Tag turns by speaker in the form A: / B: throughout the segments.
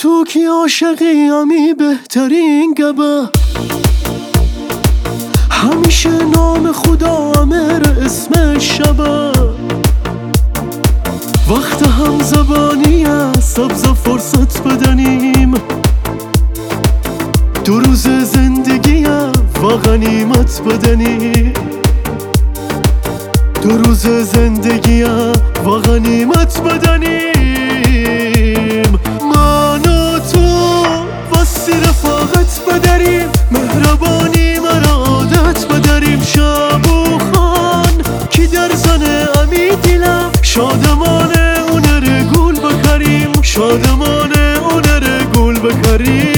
A: تو کی عاشقی همی بهترین گبه، همیشه نام خدا امر اسم شبه، وقت هم زبانی سبز فرصت بدنیم، دو روز زندگی و غنیمت بدنیم، دو روز زندگی و غنیمت بدنیم. من و تو واسه رفاقت بدریم، مهربانی مرا عادت بدریم، شب و خان کی در زنه امی دیلم، شادمانه اونر گول بکریم، شادمانه اونر گول بکریم.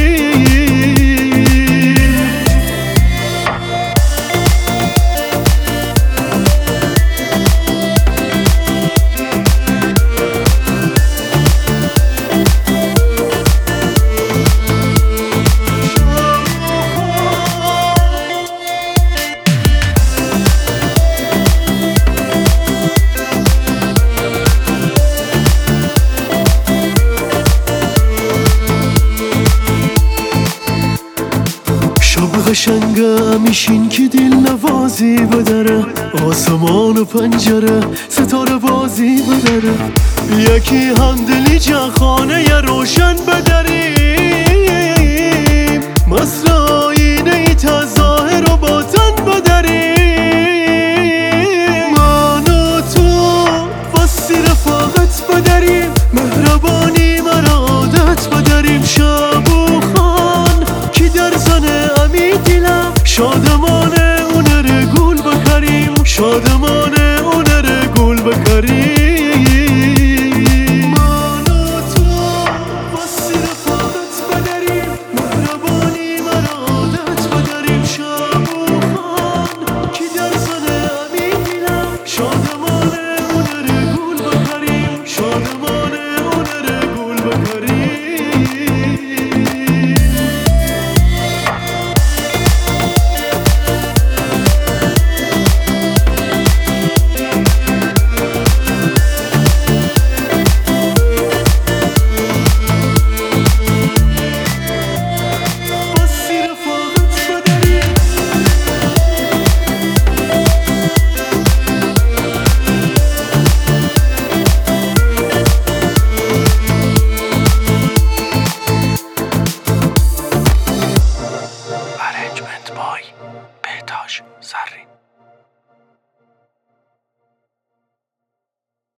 A: قشنگه میشین که دل نوازی بدره، آسمان و پنجره ستاره بازی بدره، یکی هم دلی خانه ی روشن بدریم، مثل آینه ای تا ظاهر و باطن بدریم. من و تو واسه رفاقت بدریم، مهربانی مرا عادت بدریم، شب و خان کی در زنه دیلم، شادمانه اونر گول بکریم، شادمانه اونر گول بکریم. من و تو واسه رفاقت بدریم، مهربانی مرا عادت بدریم، شب و خان کی در زنه امی دیلم، شادمانه اونر گول بکریم، شادمانه اونر گول بکریم.
B: Arrangement by بهتاج زرین.